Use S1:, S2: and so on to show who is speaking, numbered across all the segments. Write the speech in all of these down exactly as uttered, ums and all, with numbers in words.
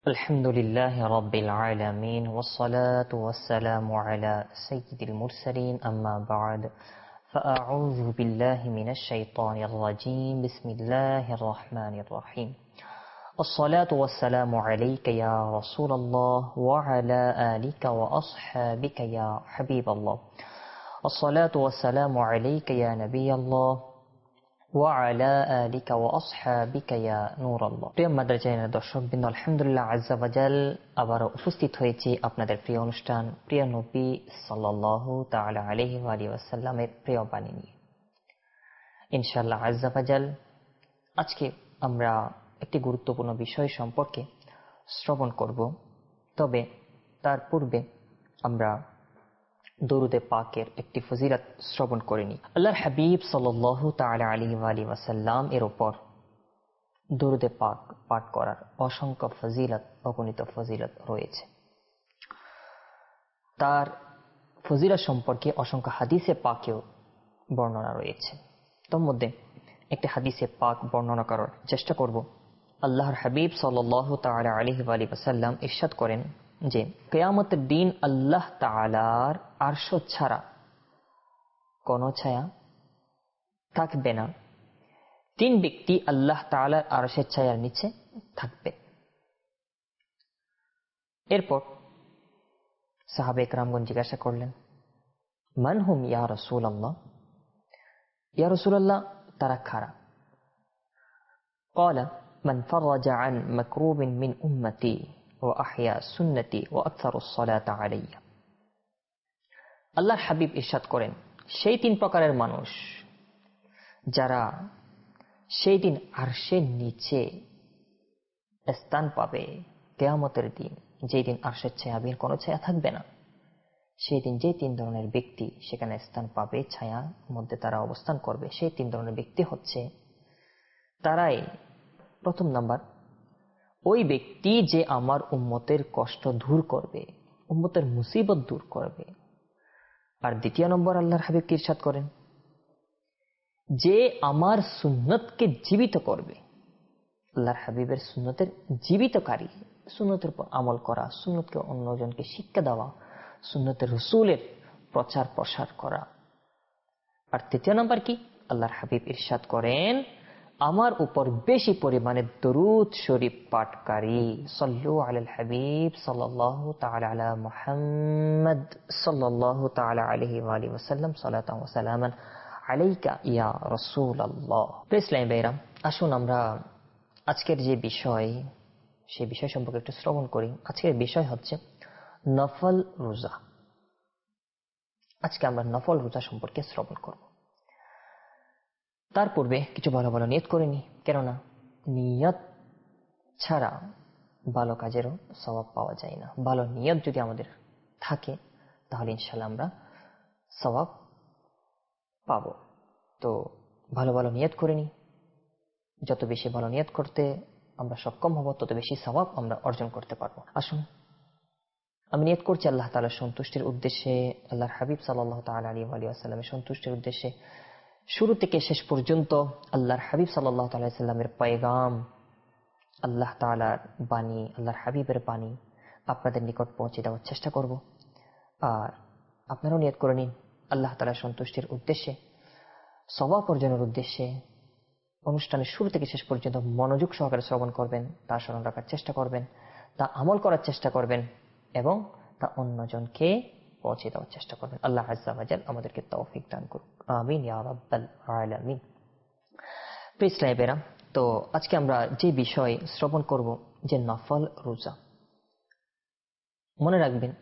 S1: الحمد لله رب العالمين والصلاة والسلام على سيد المرسلين أما بعد فأعوذ بالله من الشيطان الرجيم بسم الله الرحمن الرحيم الصلاة والسلام عليك يا رسول الله وعلى آلك وأصحابك يا حبيب الله الصلاة والسلام عليك يا نبي الله وعلى آلك وأصحابك يا نور الله প্রিয় মাদ্রাসা চ্যানেলের দর্শকবৃন্দ আলহামদুলিল্লাহ আজ্জা ওয়াজাল আবারো উপস্থিত হয়েছি আপনাদের প্রিয় অনুষ্ঠান প্রিয় নবী সাল্লাল্লাহু তাআলা আলাইহি ওয়া আলিহি ওয়াসাল্লামের প্রিয় বাণী নিয়ে ইনশাআল্লাহ আজ্জা ওয়াজাল আজকে আমরা একটি গুরুত্বপূর্ণ বিষয় সম্পর্কে শ্রবণ করব। তবে তার পূর্বে আমরা দরুদে পাকের একটি ফজিলত শ্রবণ করে নিই। আল্লাহর হাবিব সাল্লাল্লাহু তাআলা আলাইহি ওয়া আলিহি ওয়াসাল্লাম এর উপর দরুদে পাক পাঠ করার অসংখ্য ফজিলত অগণিত ফজিলত রয়েছে। তার ফজিলত সম্পর্কে অসংখ্য হাদিসে পাকেও বর্ণনা রয়েছে। তার মধ্যে একটি হাদিসে পাক বর্ণনা করার চেষ্টা করব। আল্লাহর হাবিব সাল্লাল্লাহু তাআলা আলাইহি ওয়া আলিহি ওয়াসাল্লাম ইরশাদ করেন যে কিয়ামতের দিন আল্লাহ তাআলার আরশ ছাড়া কোন ছায়া থাকবে না। তিন ব্যক্তি আল্লাহ তাআলার আরশের ছায়ার নিচে থাকবে। এরপর সাহাবে কেরামগণ জিজ্ঞাসা করলেন, মান হুম ইয়া রাসূলুল্লাহ, ইয়া রাসূলুল্লাহ তারা কারা? ক্বালা মান ফারাজা আন মাকরুবিন মিন উম্মতি ওয়া আহইয়া সুন্নতি ওয়া আকসারুস সালাতা আলাইয়া। আল্লাহর হাবিব ইরশাদ করেন, সেই তিন প্রকারের মানুষ যারা সেই দিন আরশের নিচে স্থান পাবে কিয়ামতের দিন, যেই দিন আরশের ছায়াবিহীন কোনো ছায়া থাকবে না, সেই দিন যে তিন ধরনের ব্যক্তি সেখানে স্থান পাবে, ছায়ার মধ্যে তারা অবস্থান করবে, সেই তিন ধরনের ব্যক্তি হচ্ছে তারাই প্রথম নাম্বার ওই ব্যক্তি যে আমার উম্মতের কষ্ট দূর করবে, উম্মতের মুসিবত দূর করবে। আর দ্বিতীয় নম্বর আল্লাহর হাবিব ইরশাদ করেন যে আমার সুন্নতকে জীবিত করবে। আল্লাহর হাবিবের সুন্নতের জীবিতকারী, সুন্নতের উপর আমল করা, সুন্নতকে অন্যজনকে শিক্ষা দেওয়া, সুন্নতের রাসূলের প্রচার প্রসার করা। আর তৃতীয় নম্বর কি? আল্লাহর হাবিব ইরশাদ করেন আমার উপর বেশি পরিমাণে দরুদ শরীফ পাঠকারী। সাল্লু আলাল হাবিব সাল্লাল্লাহু তাআলা আলা মুহাম্মদ সাল্লাল্লাহু তাআলা আলাইহি ওয়া আলিহি ওয়াসাল্লাম সালাতান ওয়া সালামান আলাইকা ইয়া রাসূলুল্লাহ। ইসলামী ভাইরা, আসুন আমরা আজকের যে বিষয় সেই বিষয় সম্পর্কে একটু শ্রবণ করি। আজকের বিষয় হচ্ছে নফল রোজা। আজকে আমরা নফল রোজা সম্পর্কে শ্রবণ করব। তার পূর্বে কিছু ভালো ভালো নিয়ত করে নি, কেননা নিয়ত ছাড়া ভালো কাজেরও সওয়াব পাওয়া যায় না। ভালো নিয়ত যদি আমাদের থাকে তাহলে ইনশাআল্লাহ আমরা সওয়াব পাবো। তো ভালো ভালো নিয়ত করে নি, যত বেশি ভালো নিয়ত করতে আমরা সক্ষম হব তত বেশি সওয়াব আমরা অর্জন করতে পারবো। আসুন আমি নিয়ত করছি আল্লাহ তাআলার সন্তুষ্টির উদ্দেশ্যে, আল্লাহর হাবিব সাল্লাল্লাহু তাআলা আলাইহি ওয়া সাল্লামের সন্তুষ্টির উদ্দেশ্যে শুরু থেকে শেষ পর্যন্ত আল্লাহর হাবিব সাল্লাল্লাহু তাআলা আলাইহি সাল্লামের পয়গাম, আল্লাহ তাআলার বাণী, আল্লাহর হাবিবের বাণী আপনাদের নিকট পৌঁছে দেওয়ার চেষ্টা করব। আর আপনারাও নিয়ত করে নিন আল্লাহ তাআলার সন্তুষ্টির উদ্দেশ্যে, সওয়াব অর্জনের উদ্দেশ্যে অনুষ্ঠানের শুরু থেকে শেষ পর্যন্ত মনোযোগ সহকারে শ্রবণ করবেন, তা স্মরণ রাখার চেষ্টা করবেন, তা আমল করার চেষ্টা করবেন এবং তা অন্যজনকে পৌঁছে দেওয়ার চেষ্টা করবেন। আল্লাহ আজ্জা ওয়া জাল আমাদেরকে তৌফিক দান করুন, আমিন ইয়া রাব্বাল আলামিন। প্রিয় ইসলামী ভাইরা, তো আজকে আমরা যে বিষয় শ্রবণ করব যে নফল রোজা। মনে রাখবেন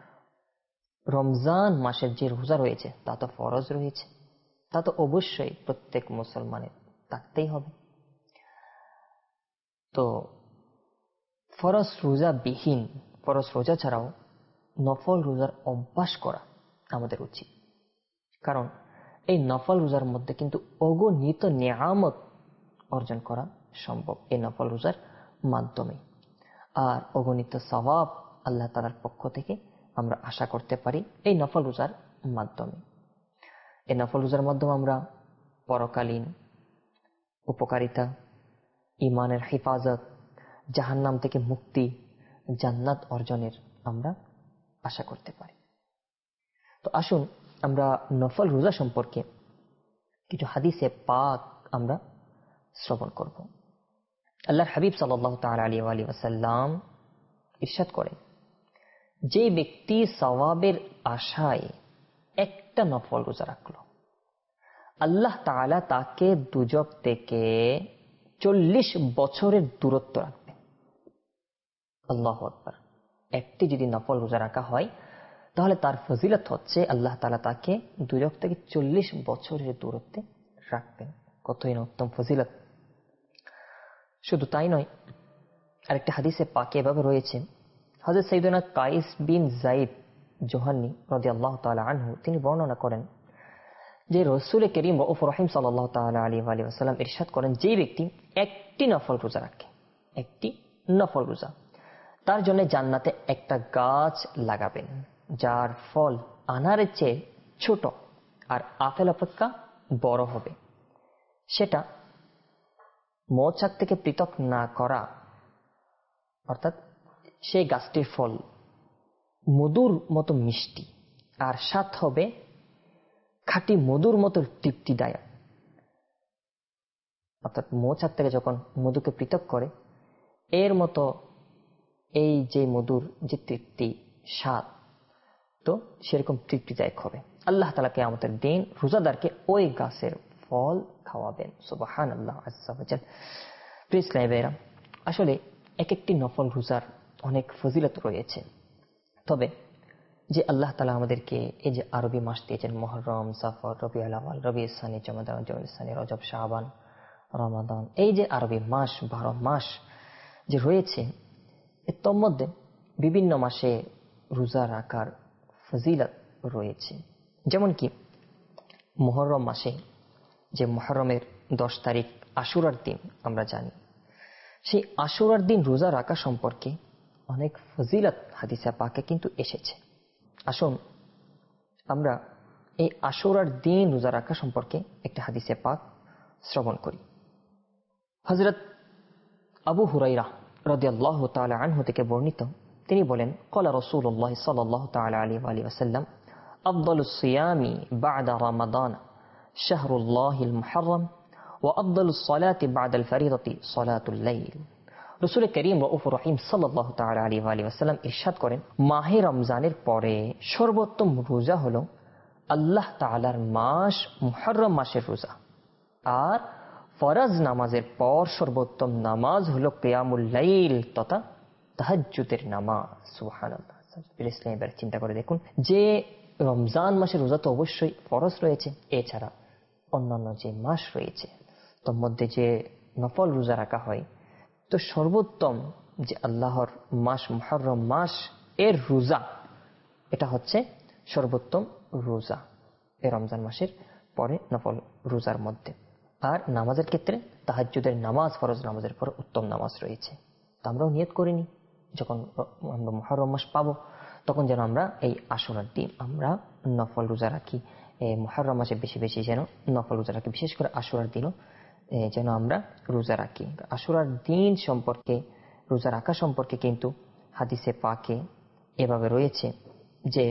S1: রমজান মাসের যে রোজা রয়েছে তা তো ফরজ রয়েছে, তা তো অবশ্যই প্রত্যেক মুসলমানের থাকতেই হবে। তো ফরজ রোজা বিহীন, ফরজ রোজা ছাড়াও নফল রোজার অভ্যাস করা আমাদের উচিত। কারণ এই নফল রোজার মধ্যে কিন্তু অগণিত নিয়ামত অর্জন করা সম্ভব এই নফল রোজার মাধ্যমে। আর অগণিত সওয়াব আল্লাহ তাআলার পক্ষ থেকে আমরা আশা করতে পারি এই নফল রোজার মাধ্যমে। এই নফল রোজার মাধ্যমে আমরা পরকালীন উপকারিতা, ঈমানের হেফাজত, জাহান্নাম থেকে মুক্তি, জান্নাত অর্জনের আমরা আশা করতে পারি। তো আসুন আমরা নফল রোজা সম্পর্কে কিছু হাদিসে পাক আমরা শ্রবণ করব। আল্লাহর হাবিব সাল্লাল্লাহু তাআলা আলাইহি ওয়াসাল্লাম ইরশাদ করেন, যে ব্যক্তি সওয়াবের আশায় একটা নফল রোজা রাখল, আল্লাহ তাআলা তাকে দুজক থেকে চল্লিশ বছরের দূরত্ব রাখবেন। আল্লাহু আকবার। একটি যদি নফল রোজা রাখা হয় তাহলে তার ফজিলত হচ্ছে আল্লাহ তাআলা তাকে দুজক থেকে চল্লিশ বছরের দূরত্বে রাখবেন। কতই না উত্তম ফজিলত। শুধু তাই নয়, আরেকটা হাদিসে পাকে এভাবে রয়েছে, হযরত সাইয়েদনা কাইস বিন যায়েদ জোহানী রাদিয়াল্লাহু তাআলা আনহু তিনি বর্ণনা করেন যে রাসূল করিম রাউফুর রহিম সাল্লাল্লাহু তাআলা আলাইহি ওয়া সাল্লাম ইরশাদ করেন, যে ব্যক্তি একটি নফল রোজা রাখে, একটি নফল রোজা, তার জন্য জান্নাতে একটা গাছ লাগাবেন যার ফল আনারের চেয়ে ছোট আর আপেল অপেক্ষা বড় হবে। সেটা মৌচাক থেকে পৃথক না করা, অর্থাৎ সেই গাছটির ফল মধুর মতো মিষ্টি আর স্বাদ হবে খাঁটি মধুর মতো তৃপ্তিদায়ক। অর্থাৎ মৌচাক থেকে যখন মধুকে পৃথক করে এর মতো এই যে মধুর যে তৃপ্তি স্বাদ, তো সেরকম তৃপ্তিদায়ক হবে। আল্লাহ তাআলা কিয়ামতের দিন রোজাদারকে ওই গাছের ফল খাওয়াবেন। সুবহানাল্লাহ আযজা ওয়া জাল। প্রিয় ইসলামী ভাইরা, আসলে এক একটি নফল রোজার অনেক ফজিলত রয়েছে। তবে যে আল্লাহ তাআলা আমাদেরকে এই যে আরবি মাস দিয়েছেন, মুহররম, সফর, রবিউল আউয়াল, রবিউল সানি, জমাদান, জমাদান সানি, রজব, শাবান, রমাদান, এই যে আরবি মাস বারো মাস যে রয়েছে, এর মধ্যে বিভিন্ন মাসে রোজা রাখার ফজিলত রয়েছে। যেমন কি মুহররম মাসে, যে মুহররমের দশ তারিখ আশুরার দিন আমরা জানি, সেই আশুরার দিন রোজা রাখা সম্পর্কে অনেক ফজিলত হাদিসে পাকে কিন্তু এসেছে। আসুন আমরা এই আশুরার দিন রোজা রাখা সম্পর্কে একটা হাদিসে পাক শ্রবণ করি। হযরত আবু হুরায়রা রাদিয়াল্লাহু তাআলা আনহু থেকে বর্ণিত, তিনি বলেন, ক্বালা রাসূলুল্লাহ সাল্লাল্লাহু তাআলা আলাইহি ওয়া সাল্লাম, আফদালুস সিয়ামি বা'দা রমাদান শাহরুল্লাহিল মুহররম ওয়া আফদালুস সালাতি বা'দাল ফরিদাতি সালাতুল লাইল। রাসূল করিম রাউফুর রহিম সাল্লাল্লাহু তাআলা আলাইহি ওয়া সাল্লাম ইরশাদ করেন, মাহে রমজানের পরে সর্বোত্তম রোজা হলো আল্লাহ তাআলার মাস মুহররম মাসের রোজা, আর ফরজ নামাজের পর সর্বোত্তম নামাজ হলো কিয়ামুল লাইল তথা তাহাজ্জুদের নামাজ। সুবহানাল্লাহ। ইসলামী এবার চিন্তা করে দেখুন যে রমজান মাসের রোজা তো অবশ্যই ফরজ রয়েছে, এছাড়া অন্যান্য যে মাস রয়েছে তার মধ্যে যে নফল রোজা রাখা হয়, তো সর্বোত্তম যে আল্লাহর মাস মুহররম মাস এর রোজা, এটা হচ্ছে সর্বোত্তম রোজা এই রমজান মাসের পরে নফল রোজার মধ্যে। আর নামাজের ক্ষেত্রে তাহাজ্জুদের নামাজ ফরজ নামাজের পর উত্তম নামাজ রয়েছে। তো আমরাও নিয়ত করিনি যখন আমরা মুহররম মাস পাবো তখন যেন আমরা এই আশুরার দিন আমরা নফল রোজা রাখি। এই মুহররম মাসে বেশি বেশি যেন নফল রোজা রাখি, বিশেষ করে আশুরার দিনও যেন আমরা রোজা রাখি। আশুরার দিন সম্পর্কে, রোজা রাখা সম্পর্কে কিন্তু হাদিসে পাকে এভাবে রয়েছে যে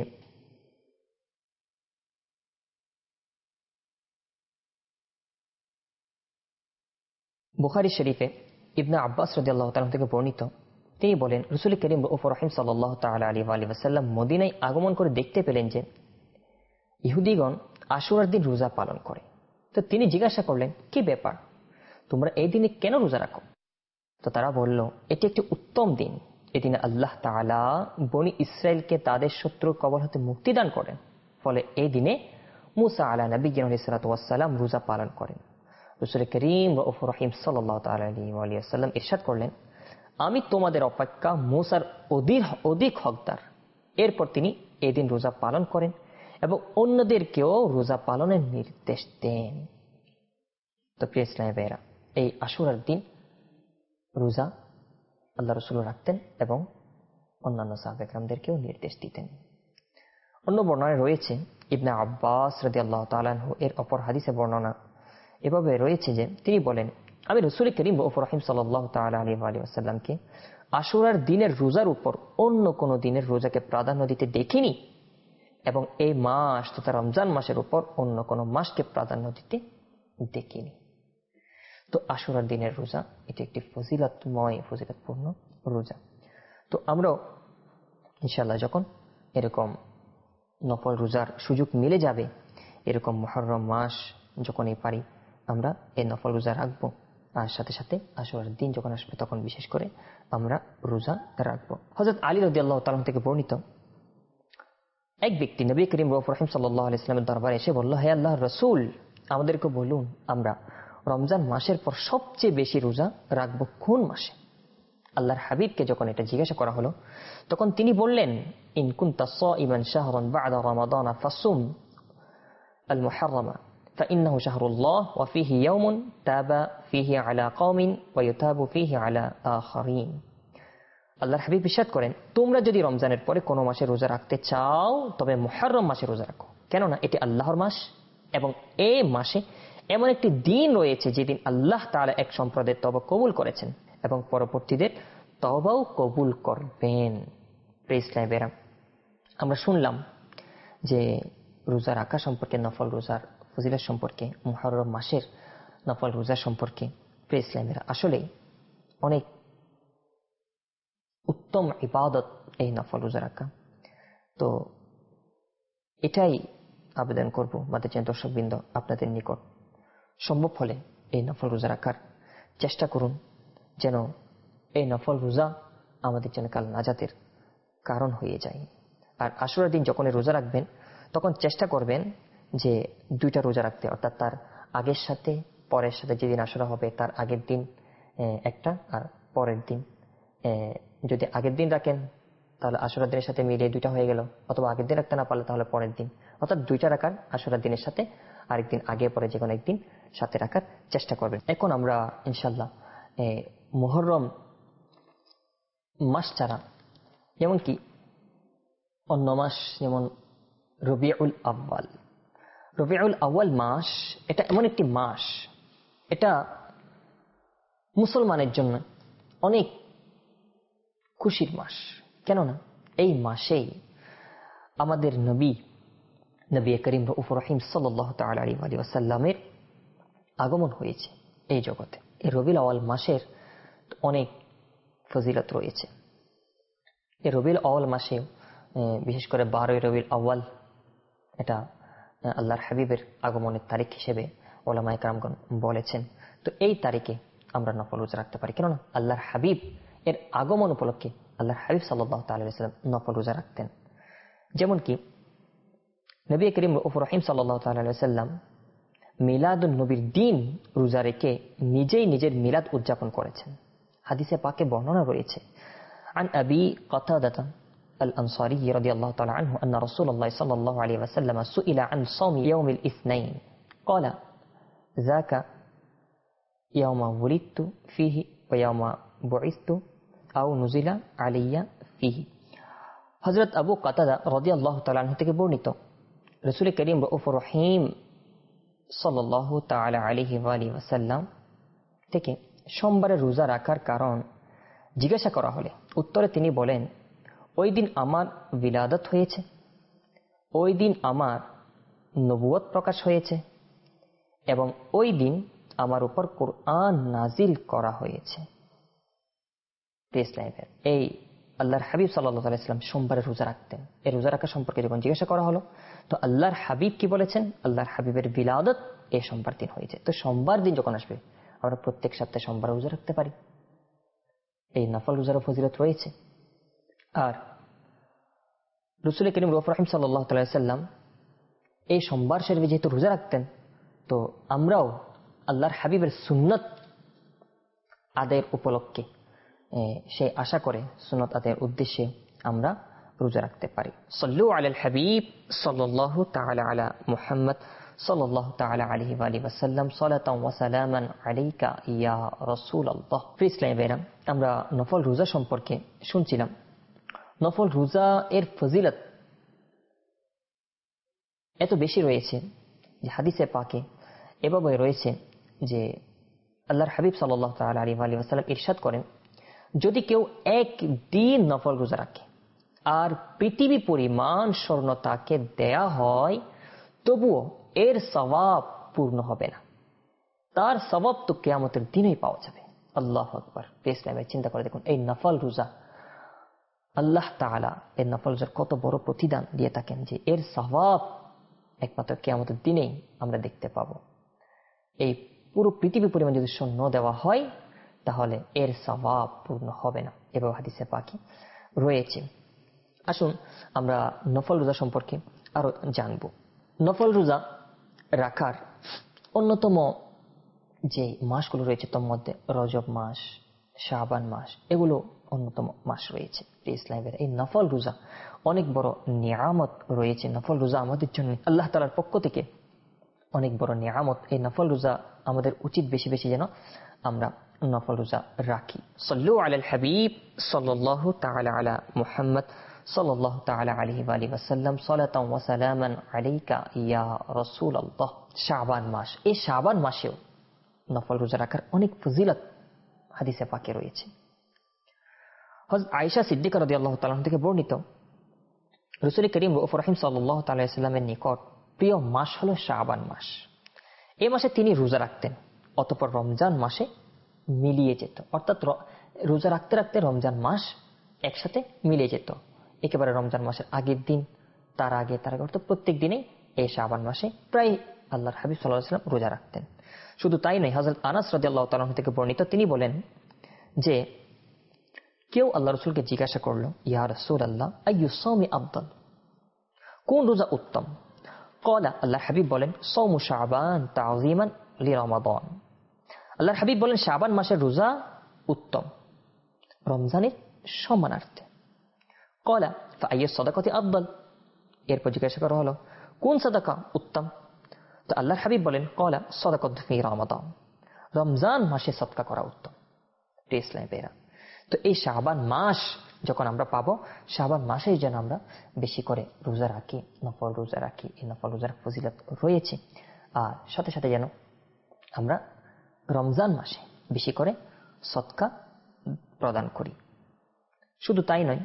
S1: বুখারী শরীফে ইবনে আব্বাস রাদিয়াল্লাহু তাআলা থেকে বর্ণিত, তিনি বলেন, রাসূল করিম রাউফুর রহিম সাল্লাল্লাহু তাআলা আলাইহি ওয়া সাল্লাম মদিনায় আগমন করে দেখতে পেলেন যে ইহুদিগণ আশুরার দিন রোজা পালন করে। তো তিনি জিজ্ঞাসা করলেন, কি ব্যাপার, তোমরা এই দিনে কেন রোজা রাখো? তো তারা বলল, এটি একটি উত্তম দিন, এদিনে আল্লাহ তাআলা বনি ইসরায়েলকে তাদের শত্রুর কবল হতে মুক্তি দান করেন, ফলে এই দিনে মুসা আলা নবিয়্যিনা আলাইহিস সালাতু ওয়াস সালাম রোজা পালন করেন। রাসূল করিম রাউফুর রহিম সাল্লাল্লাহু তাআলা আলাইহি ওয়া সাল্লাম ইরশাদ করলেন, আমি তোমাদের অপেক্ষা মুসার অধিক অধিক হকদার। এরপর তিনি এই দিন রোজা পালন করেন এবং অন্যদেরকেও রোজা পালনের নির্দেশ দেন। তো প্রিয় ইসলামী ভাইরা, এই আশুরার দিন রোজা আল্লাহ রাসূল রাখতেন এবং অন্যান্য সাহাবা কেরামদেরকেও নির্দেশ দিতেন। অন্য বর্ণনায় রয়েছে ইবনে আব্বাস রাদিয়াল্লাহু তাআলা আনহু এর অপর হাদিসে বর্ণনা এভাবে রয়েছে যে তিনি বলেন, আমি রাসূল করিম রাউফুর রহিম সাল্লাল্লাহু তাআলা আলাইহি ওয়া সাল্লামকে আশুরার দিনের রোজার উপর অন্য কোনো দিনের রোজাকে প্রাধান্য দিতে দেখিনি এবং এই মাস তথা রমজান মাসের উপর অন্য কোনো মাসকে প্রাধান্য দিতে দেখিনি। তো আশুরার দিনের রোজা এটি একটি ফজিলতময় ফজিলতপূর্ণ রোজা। তো আমরাও ইনশাআল্লাহ যখন এরকম নফল রোজার সুযোগ মিলে যাবে, এরকম মুহররম মাস যখনই পারি আমরা এই নফল রোজা রাখবো। আর সাথে সাথে আশুরার দিন যখন আসবে তখন বিশেষ করে আমরা রোজা রাখবো। হযরত আলী রাদিয়াল্লাহু তাআলা থেকে বর্ণিত, এক ব্যক্তি নবী করিম রাউফুর রহিম সাল্লাল্লাহু আলাইহি ওয়াসাল্লামের দরবারে এসে বলল, হে আল্লাহর রাসূল, আমাদেরকে বলুন আমরা রমজান মাসের পর সবচেয়ে বেশি রোজা রাখবো কোন মাসে? আল্লাহর হাবিবকে যখন এটা জিজ্ঞাসা করা হলো তখন তিনি বললেন, ইন কুনতা সাইমান শাহরান বা'দা রমাদান ফাসুম আল মুহাররম فإنه شهر الله وفيه يوم تاب فيه على قوم ويتاب فيه على آخرين। আল্লাহর হাবিব ইরশাদ করেন, তোমরা যদি রমজানের পরে কোনো মাসে রোজা রাখতে চাও তবে মুহররম মাসে রোজা রাখো, কেননা এটি আল্লাহর মাস এবং এই মাসে এমন একটি দিন রয়েছে যেদিন আল্লাহ তাআলা এক সম্প্রদায়ের তওবা কবুল করেছেন এবং পরবর্তীদের তওবাও কবুল করবেন। প্রিয় ইসলামী ভাইরা, আমরা শুনলাম যে রোজা রাখা সম্পর্কে, নফল রোজার ফজিলত সম্পর্কে, মুহররম মাসের নফল রোজা সম্পর্কে। প্রিয় ইসলামীরা, আসলে অনেক উত্তম ইবাদত এই নফল রোজা রাখা। তো এটাই আবেদন করব মাদানী দর্শকবৃন্দ আপনাদের নিকট, সম্ভব হলে এই নফল রোজা রাখার চেষ্টা করুন, যেন এই নফল রোজা আমাদের জন্য কাল নাজাতের কারণ হয়ে যায়। আর আশুরার দিন যখন রোজা রাখবেন তখন চেষ্টা করবেন যে দুইটা রোজা রাখতে, অর্থাৎ তার আগের সাথে পরের সাথে, যেদিন আশুরা হবে তার আগের দিন একটা আর পরের দিন। যদি আগের দিন রাখেন তাহলে আশুরার দিনের সাথে মিলিয়ে দুইটা হয়ে গেল, অথবা আগের দিন রাখতে না পারলে তাহলে পরের দিন, অর্থাৎ দুইটা রাখার আশুরার দিনের সাথে আরেকদিন আগে পরে যে কোনো একদিন সাথে রাখার চেষ্টা করবেন। এখন আমরা ইনশাল্লাহ মুহররম মাস ছাড়া যেমনকি অন্য মাস, যেমন রবিউল আউয়াল, রবিউল আউয়াল মাস এটা এমন একটি মাস, এটা মুসলমানের জন্য অনেক খুশির মাস। কেননা এই মাসেই আমাদের নবী নবী করিম রাউফুর রহিম সাল্লাল্লাহু তাআলা আলাইহি ওয়াসাল্লামের আগমন হয়েছে এই জগতে। এই রবিউল আউয়াল মাসের অনেক ফজিলত রয়েছে। এই রবিউল আউয়াল মাসে বিশেষ করে বারোই রবিউল আউয়াল, এটা আল্লাহর হাবিবের আগমনের তারিখ হিসেবে উলামায়ে কেরামগণ বলেছেন। তো এই তারিখে আমরা নফল রোজা রাখতে পারি, কেননা আল্লাহর হাবিব এর আগমন উপলক্ষে আল্লাহর হাবিব সাল্লাল্লাহু তাআলা আলাইহি ওয়াসাল্লাম নফল রোজা রাখতেন। যেমন কি নবী করিম রাউফুর রহিম সাল্লাল্লাহু তাআলা আলাইহি ওয়াসাল্লাম মিলাদুন নবীর দিন রোজা রেখে নিজেই নিজের মিলাদ উদযাপন করেছেন। হাদিসে পাকে বর্ণনা রয়েছে, আন আবি কাতাদা الأنصاري رضي الله تعالى عنه أن رسول الله صلى الله عليه وسلم سئل عن صوم يوم الاثنين قال ذاك يوم ولدت فيه ويوم بعثت أو نزل علي فيه। হযরত আবু কাতাদা রাদিয়াল্লাহু তাআলা আনহু থেকে বর্ণিত, রাসূল করিম রাউফুর রহিম সাল্লাল্লাহু তাআলা আলাইহি ওয়া আলিহি ওয়াসাল্লাম থেকে সোমবারে রোজা রাখার কারণ জিজ্ঞাসা করা হলে উত্তরে তিনি বলেন, ওই দিন আমার বিলাদত হয়েছে, ওই দিন আমার নবুয়ত প্রকাশ হয়েছে এবং ওই দিন আমার উপর কোরআন নাজিল করা হয়েছে। এই আল্লাহর হাবিব সাল্লাল্লাহু আলাইহি ওয়াসাল্লাম সোমবারে রোজা রাখতেন। এই রোজা রাখা সম্পর্কে যখন জিজ্ঞাসা করা হলো তো আল্লাহর হাবিব কি বলেছেন? আল্লাহর হাবিবের বিলাদত এই সোমবার দিন হয়েছে। তো সোমবার দিন যখন আসবে আমরা প্রত্যেক সপ্তাহে সোমবার রোজা রাখতে পারি। এই নফল রোজার ফজিলত রয়েছে। আর রাসূল করিম রাউফুর রহিম সাল্লাল্লাহু আলাইহি ওয়াসাল্লাম এই সোমবার শরীফে যেহেতু রোজা রাখতেন, তো আমরাও আল্লাহর হাবিবের সুন্নত আদায়ের উপলক্ষে সেই আশা করে সুন্নত আদায়ের উদ্দেশ্যে আমরা রোজা রাখতে পারি। সাল্লু আলাল হাবিব সাল্লাল্লাহু তাআলা আলা মুহাম্মদ সাল্লাল্লাহু তাআলা আলাইহি ওয়া আলিহি ওয়াসাল্লাম সালাতান ওয়া সালামান আলাইকা ইয়া রাসূলুল্লাহ। প্রিয় ইসলামী ভাইরা, আমরা নফল রোজা সম্পর্কে শুনছিলাম। নফল রোজা এর ফজিলত এত বেশি রয়েছে যে হাদিসে পাকে এভাবে রয়েছে যে আল্লাহর হাবিব সাল্লাল্লাহু তাআলা আলাইহি ওয়া আলিহি ওয়াসাল্লাম ইরশাদ করেন, যদি কেউ এক দিন নফল রোজা রাখে আর পৃথিবী পরিমাণ স্বর্ণ তাকে দেয়া হয়, তবুও এর সওয়াব পূর্ণ হবে না। তার সওয়াব তো কিয়ামতের দিনেই পাওয়া যাবে। আল্লাহু আকবার। ইসলামে চিন্তা করে দেখুন, এই নফল রোজা আল্লাহ তাআলা এই নফল রোজার কত বড় প্রতিদান দিয়ে থাকেন, যে এর সওয়াব একমাত্র কিয়ামতের দিনেই আমরা দেখতে পাবো। এই পুরো পৃথিবী পরিমাণ যদি স্বর্ণ দেওয়া হয়, তাহলে এর সওয়াব পূর্ণ হবে না। এভাবে হাদিসে পাকি রয়েছে। আসুন আমরা নফল রোজা সম্পর্কে আরো জানব। নফল রোজা রাখার অন্যতম যে মাসগুলো রয়েছে তার মধ্যে রজব মাস, শাবান মাস, এগুলো অন্যতম মাস রয়েছে। ইসলামের এই নফল রোজা অনেক বড় নিয়ামত রয়েছে। নফল রোজা আমাদের জন্য আল্লাহ তাআলার পক্ষ থেকে অনেক বড় নিয়ামত। এই নফল রোজা আমাদের উচিত বেশি বেশি যেন আমরা নফল রোজা রাখি। সাল্লু আলাল হাবিব সাল্লাল্লাহু তাআলা আলা মুহাম্মদ সাল্লাল্লাহু তাআলা আলাইহি ওয়া আলিহি ওয়াসাল্লাম সালাতান ওয়া সালামান আলাইকা ইয়া রাসূলুল্লাহ। শাবান মাস, এই শাবান মাসেও নফল রোজা রাখার অনেক ফজিলত হাদিসে পাকে রয়েছে। হযরত আয়েশা সিদ্দিকা রাদিয়াল্লাহু তাআলা থেকে বর্ণিত, রাসূল করিম রাউফুর রহিম সাল্লাল্লাহু তাআলা আলাইহি ওয়াসাল্লামের নিকট প্রিয় মাস হলো শাবান মাস। এই মাসে তিনি রোজা রাখতেন, অতঃপর রমজান মাসে মিলিয়ে যেত। অর্থাৎ রোজা রাখতে রাখতে রমজান মাস একসাথে মিলে যেত। একেবারে রমজান মাসের আগের দিন, তার আগে তার আগে অর্থাৎ প্রত্যেক দিনেই এই শাবান মাসে প্রায় আল্লাহর হাবিব সাল্লাল্লাহু আলাইহি ওয়াসাল্লাম রোজা রাখতেন। শুধু তাই নয়, হযরত আনাস রাদিয়াল্লাহু তাআলা থেকে বর্ণিত, তিনি বলেন যে কেউ আল্লাহ রাসূলকে জিজ্ঞাসা করলো, ইয়া রাসূলুল্লাহ আইয়ু সাওমি আফদাল, কোন রোজা উত্তম? ক্বালা, আল্লাহর হাবিব বলেন, সাওমু শাবান তা'যীমান লিরমাদান। আল্লাহর হাবিব বলেন, শাবান মাসের রোজা উত্তম রমজানের সম্মানার্থে। ক্বালা ফাআইয়ু সাদাকাতি আফদাল, এরপর জিজ্ঞাসা করা হলো কোন সাদাকা উত্তম? তো আল্লাহর হাবিব বলেন, ক্বালা সাদাকাতু ফি রমাদান, রমজান মাসে সদকা করা উত্তম। ইসলামে বেরা, তো এই শাবান মাস যখন আমরা পাবো, শাবান মাসে যেন আমরা বেশি করে রোজা রাখি, নফল রোজা রাখি। এই নফল রোজার ফজিলত রয়েছে। আর সাথে সাথে যেন আমরা রমজান মাসে বেশি করে সদকা প্রদান করি। শুধু তাই নয়,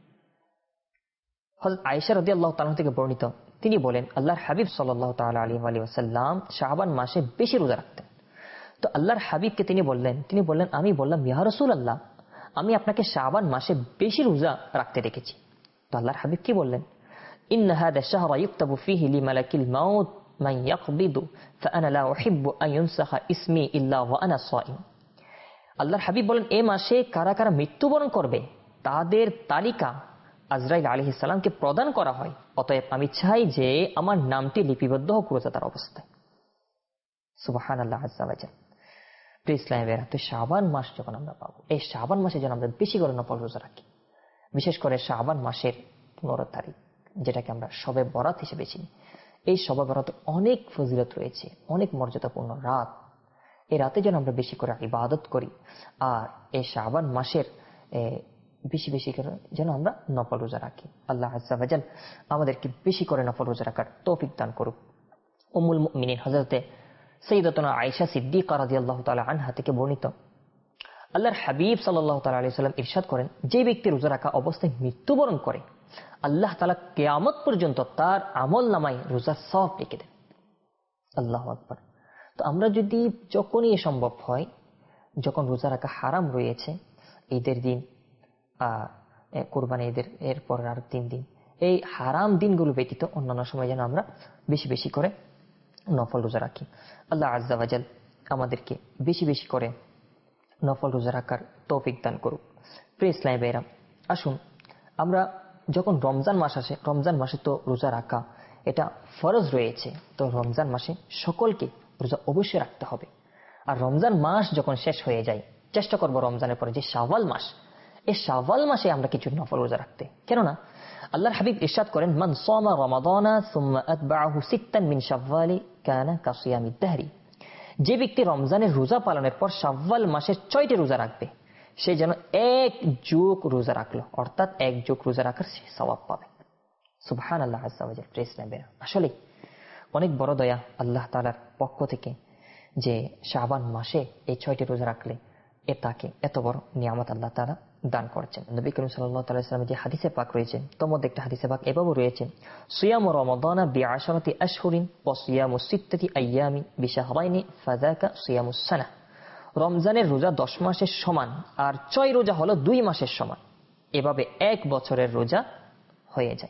S1: হযরত আয়েশা রাদিয়াল্লাহু তাআলা থেকে বর্ণিত, তিনি বলেন, আল্লাহর হাবিব সাল্লাল্লাহু তাআলা আলাইহি ওয়াসাল্লাম শাবান মাসে বেশি রোজা রাখতেন। তো আল্লাহর হাবিবকে তিনি বললেন তিনি বললেন আমি বললাম, ইয়া রাসূলুল্লাহ, আমি আপনাকে শাবান মাসে বেশি রোজা রাখতে দেখেছি। তো আল্লাহর হাবিব কি বললেন, ইন্না হাযা শাহরা ইউকতাবু ফীহি লিমালাকিল মাউত মান ইয়াকবিদু ফাআনা লা উহিব্বু আন ইউনসাখা ইসমি ইল্লা ওয়া আনা সাইম। আল্লাহর হাবিব বলেন, এই মাসে কারা কারা মৃত্যুবরণ করবে তাদের তালিকা আজরাইল আলাইহিস সালামকে প্রদান করা হয়, অতএব আমি চাই যে আমার নামটি লিপিবদ্ধ হোক রোজাদার অবস্থায়। সুবহানাল্লাহ আযজা ওয়া জাল। ইসলামের তো শাবান মাস যখন আমরা পাবো, এই শাবান মাসে যেন আমরা বেশি করে নফল রোজা রাখি। বিশেষ করে শাবান মাসের পনেরো তারিখ, যেটাকে আমরা শবে বরাত হিসেবে চিনি। এই শবে বরাতে অনেক ফজিলত রয়েছে, অনেক মর্যাদাপূর্ণ রাত। এই রাতে যেন আমরা বেশি করে ইবাদত করি। আর এই শাবান মাসের বেশি বেশি করে যেন আমরা নফল রোজা রাখি। আল্লাহ আযজা ওয়া জাল আমাদেরকে বেশি করে নফল রোজা রাখার তৌফিক দান করুক। উম্মুল মুমিনিন হযরতে সাইয়্যিদাতুনা আয়েশা সিদ্দিকা রাদিয়াল্লাহু তাআলা আনহা থেকে বর্ণিত, আল্লাহর হাবিব সাল্লাল্লাহু তাআলা আলাইহি ওয়াসাল্লাম ইরশাদ করেন, যে ব্যক্তি রোজা রাখা অবস্থায় মৃত্যুবরণ করে, আল্লাহ তাআলা কিয়ামত পর্যন্ত তার আমলনামায় রোজার সওয়াব লিখে দেন। আল্লাহু আকবার। তো আমরা যদি যখনই সম্ভব হয়, যখন রোজা রাখা হারাম রয়েছে, ঈদের দিন, কুরবানি ঈদের এরপর আর তিন দিন, এই হারাম দিনগুলো ব্যতীত অন্যান্য সময় যেন আমরা বেশি বেশি করে নফল রোজা রাখি। আল্লাহ আযজা ওয়া জাল আমাদেরকে বেশি বেশি করে নফল রোজা রাখার তৌফিক দান করুক। প্রিয় ইসলামী ভাইরা, আসুন আমরা যখন রমজান মাস আসে, রমজান মাসে তো রোজা রাখা এটা ফরজ রয়েছে। তো রমজান মাসে সকলকে রোজা অবশ্যই রাখতে হবে। আর রমজান মাস যখন শেষ হয়ে যায়, চেষ্টা করব রমজানের পরে যে শাওয়াল মাস, এই শাওয়াল মাসে আমরা কিছু নফল রোজা রাখতে। কেননা আল্লাহর হাবিব ইরশাদ করেন, মান সামা রমাদানা সুম্মা আতবাআহু সিত্তান মিন শাওয়ালি কানা কাসিয়ামিদ দাহরি। যে ব্যক্তি রমজানের রোজা পালনের পর শাওয়াল মাসের ছয়টি রোজা রাখবে, সে যেন এক যুগ রোজা রাখলো, অর্থাৎ এক যুগ রোজা রাখার সে সওয়াব পাবে। সুবহানাল্লাহ আযজা ওয়া জাল। প্রেস নেবে, আসলে অনেক বড় দয়া আল্লাহ তাআলার পক্ষ থেকে যে শাবান মাসে এই ছয়টি রোজা রাখলে এ তাকে এত বড় নিয়ামত আল্লাহ তাআলা দান করেছেন। নবী করিম সাল্লাল্লাহু আলাইহি ওয়াসাল্লামের যে হাদিসে পাক রয়েছে তার মধ্যে একটা হাদিসে পাক এভাবে রয়েছে, সিয়ামু রমাদানা বিআশরাতি আশহুরিন ওয়া সিয়ামু সিত্তাতি আইয়ামি বিশাহরাইনি ফাযাকা সিয়ামুস সানাহ। রমজানের রোজা দশ মাসের সমান আর ছয় রোজা হলো দুই মাসের সমান, এভাবে এক বছরের রোজা হয়ে যায়।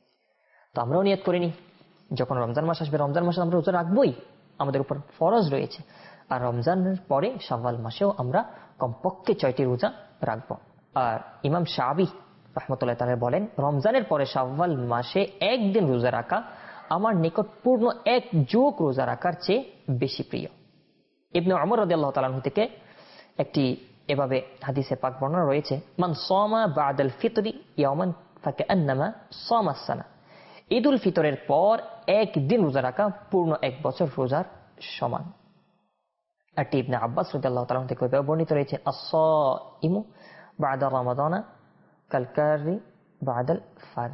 S1: তো আমরাও নিয়ত করিনি যখন রমজান মাস আসবে রমজান মাসে আমরা রোজা রাখবই, আমাদের উপর ফরজ রয়েছে। আর রমজানের পরে শাওয়াল মাসেও আমরা কমপক্ষে ছয়টি রোজা রাখব। আর ইমাম শাফি রাহমাতুল্লাহ তাআলা বলেন, রমজানের পরে শাওয়াল মাসে একদিন রোজা রাখা আমার নিকট পূর্ণ এক যুগ রোজা রাখার চেয়ে বেশি প্রিয়। ইবনে উমর রাদিয়াল্লাহু তাআলা আনহু থেকে একটি এভাবে হাদিসে পাক বর্ণনা রয়েছে, মান সামা বাদাল ফিতরি ইয়াওমান ফাকান্নামা সামাস সানা। ঈদুল ফিতরের পর একদিন রোজা রাখা পূর্ণ এক বছর রোজার সমান। আর ইবনে আব্বাস রাদিয়াল্লাহু তাআলা থেকে বর্ণিত রয়েছে, আস-সাইমু বাদা রমাদানা কালকারি বাদাল ফার।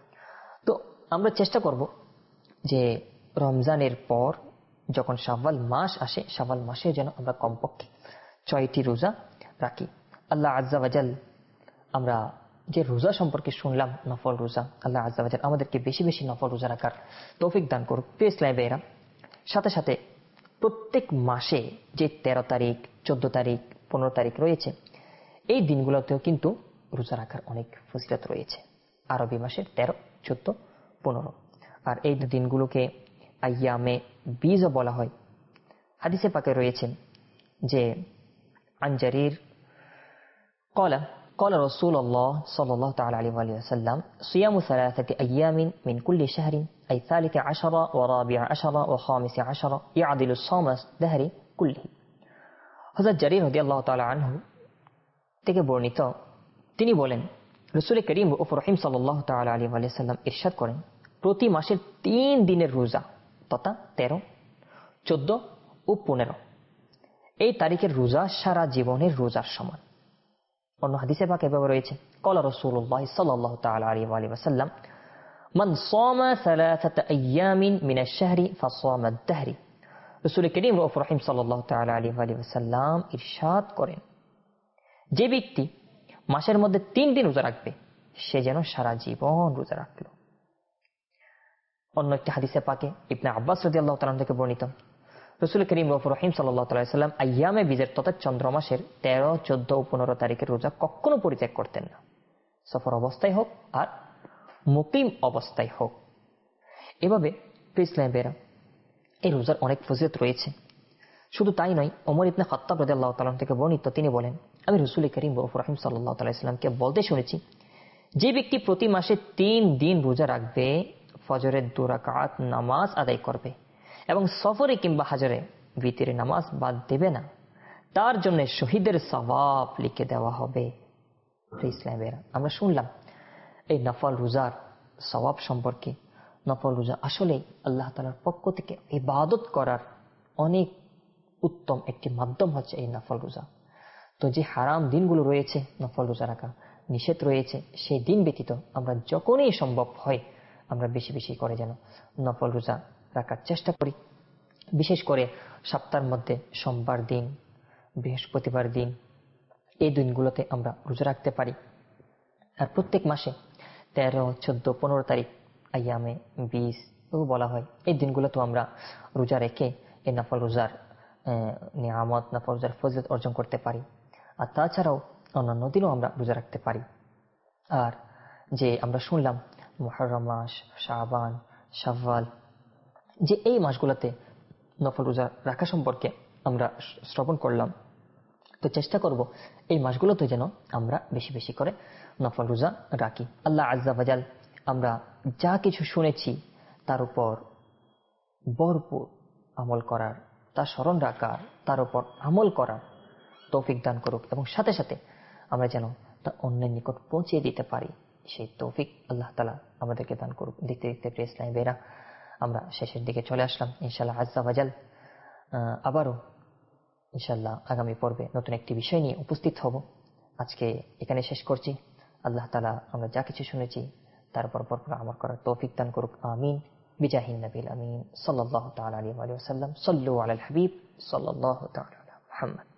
S1: তো আমরা চেষ্টা করব যে রমজানের পর যখন শাওয়াল মাস আসে শাওয়াল মাসে যেন আমরা কমপক্ষে ছয়টি রোজা রাখি। আল্লাহ আজ্জা ওয়া জাল আমরা যে রোজা সম্পর্কে শুনলাম নফল রোজা, আল্লাহ আজ্জা ওয়া জাল আমাদেরকে বেশি বেশি নফল রোজা রাখার তৌফিক দান করুক। প্রিয় ইসলামী ভাইয়েরা, সাথে সাথে প্রত্যেক মাসে যে তেরো তারিখ চোদ্দ তারিখ পনেরো তারিখ রয়েছে এই দিনগুলোতেও কিন্তু রোজা রাখার অনেক ফজিলত রয়েছে। আরবি মাসের তেরো চোদ্দ পনেরো, আর এই দিনগুলোকে আইয়ামে বীজও বলা হয়। হাদিসে পাকে রয়েছে যে আন জারির ক্বালা ক্বালা রাসূলুল্লাহ সাল্লাল্লাহু তাআলা আলাইহি ওয়া সাল্লাম সিয়ামু সালাসাতি আইয়ামিন মিন কুল্লি শাহরিন আই সালিসা আশারা ওয়া রাবিআ আশারা ওয়া খামিসা আশারা ইয়াদিলু সাওমাস দাহরি কুল্লিহি। হযরত জারির রাদিয়াল্লাহু তাআলা আনহু থেকে বর্ণিত, তিনি বলেন রাসূল করিম ওয়া রহিম সাল্লাল্লাহু তাআলা আলাইহি ওয়া সাল্লাম ইরশাদ করেন, প্রতি মাসের তিন দিনের রোজা তথা তেরো চোদ্দ ও পনেরো এই তারিখের রোজা সারা জীবনের রোজার সমান। অন্য হাদিসে পাকে এভাবে রয়েছে, ক্বালা রাসূলুল্লাহ সাল্লাল্লাহু তাআলা আলাইহি ওয়া সাল্লাম মান সামা সালাসাতা আইয়ামিন মিনাশ শাহরি ফাসামা আদ-দাহরি। রাসূল করিম ওয়া রহিম সাল্লাল্লাহু তাআলা আলাইহি ওয়া সাল্লাম ইরশাদ করেন, যে ব্যক্তি মাসের মধ্যে তিন দিন রোজা রাখবে সে যেন সারা জীবন রোজা রাখলো। অন্য একটি হাদিসে পাকে ইবনে আব্বাস রাদিয়াল্লাহু তাআলা থেকে বর্ণিত, রাসূল করিম ওয়া রহিম সাল্লাল্লাহু আলাইহি ওয়াসাল্লাম আইয়ামে বীজের তথা চন্দ্র মাসের তেরো চোদ্দ ও পনেরো তারিখের রোজা কখনো পরিত্যাগ করতেন না, সফর অবস্থায় হোক আর মুকিম অবস্থায় হোক। এভাবে ইসলামী ভাইয়েরা এই রোজার অনেক ফজিলত রয়েছে। শুধু তাই নয়, ওমর ইবনে খাত্তাব রাদিয়াল্লাহু তাআলা থেকে বর্ণিত, তিনি বলেন, আমি রাসূল করিম ওয়া রহিম সাল্লাল্লাহু আলাইহি ওয়াসাল্লামকে বলতে শুনেছি, যে ব্যক্তি প্রতি মাসে তিন দিন রোজা রাখবে, ফজরের দু রাকাত নামাজ আদায় করবে এবং সফরে কিংবা হাজরে বিতিরে নামাজ বাদ দেবে না, তার জন্য শহীদের সওয়াব লিখে দেওয়া হবে। ইসলামেরা আমরা শুনলাম এই নফল রোজার সওয়াব সম্পর্কে। নফল রোজা আসলে আল্লাহ তাআলার পক্ষ থেকে ইবাদত করার অনেক উত্তম একটি মাধ্যম হচ্ছে এই নফল রোজা। তো যে হারাম দিনগুলো রয়েছে নফল রোজা রাখা নিষেধ রয়েছে, সেই দিন ব্যতীত আমরা যখনই সম্ভব হয় আমরা বেশি বেশি করে যেন নফল রোজা রাখার চেষ্টা করি। বিশেষ করে সপ্তাহের মধ্যে সোমবার দিন, বৃহস্পতিবার দিন, এই দিনগুলোতে আমরা রোজা রাখতে পারি। আর প্রত্যেক মাসে তেরো চোদ্দ পনেরো তারিখ আইয়ামে বিশ বলা হয়, এই দিনগুলোতেও আমরা রোজা রেখে এই নফল রোজার নিয়ামত নফল রোজার ফজিলত অর্জন করতে পারি। আর তাছাড়াও অন্যান্য দিনও আমরা রোজা রাখতে পারি। আর যে আমরা শুনলাম মুহররম মাস, শাবান, শাওয়াল, যে এই মাসগুলোতে নফল রোজা রাখা সম্পর্কে আমরা শ্রবণ করলাম, তো চেষ্টা করব এই মাসগুলোতে যেন আমরা বেশি বেশি করে নফল রোজা রাখি। আল্লাহ আজ্জা ওয়া জাল আমরা যা কিছু শুনেছি তার উপর ভরপুর আমল করার, তা স্মরণ রাখার, তার উপর আমল করার তৌফিক দান করুক এবং সাথে সাথে আমরা যেন তা অন্যের নিকট পৌঁছে দিতে পারি, সেই তৌফিক আল্লাহ তাআলা আমাদেরকে দান করুক। দেখতে দেখতে প্রিয় ইসলামী ভাইরা আমরা শেষের দিকে চলে আসলাম। ইনশাআল্লাহ আজ্জা ওয়া জাল আবারও ইনশাআল্লাহ আগামী পর্বে নতুন একটি বিষয় নিয়ে উপস্থিত হব। আজকে এখানে শেষ করছি। আল্লাহ তাআলা আমরা যা কিছু শুনেছি তার উপর ভরপুর আমল করার তৌফিক দান করুক। আমিন। বিজাহিন নবিল আমিন সাল্লাল্লাহু তাআলা আলাইহি ওয়া সাল্লাম। সাল্লু আলাল হাবিব সাল্লাল্লাহু তাআলা আলা মুহাম্মদ।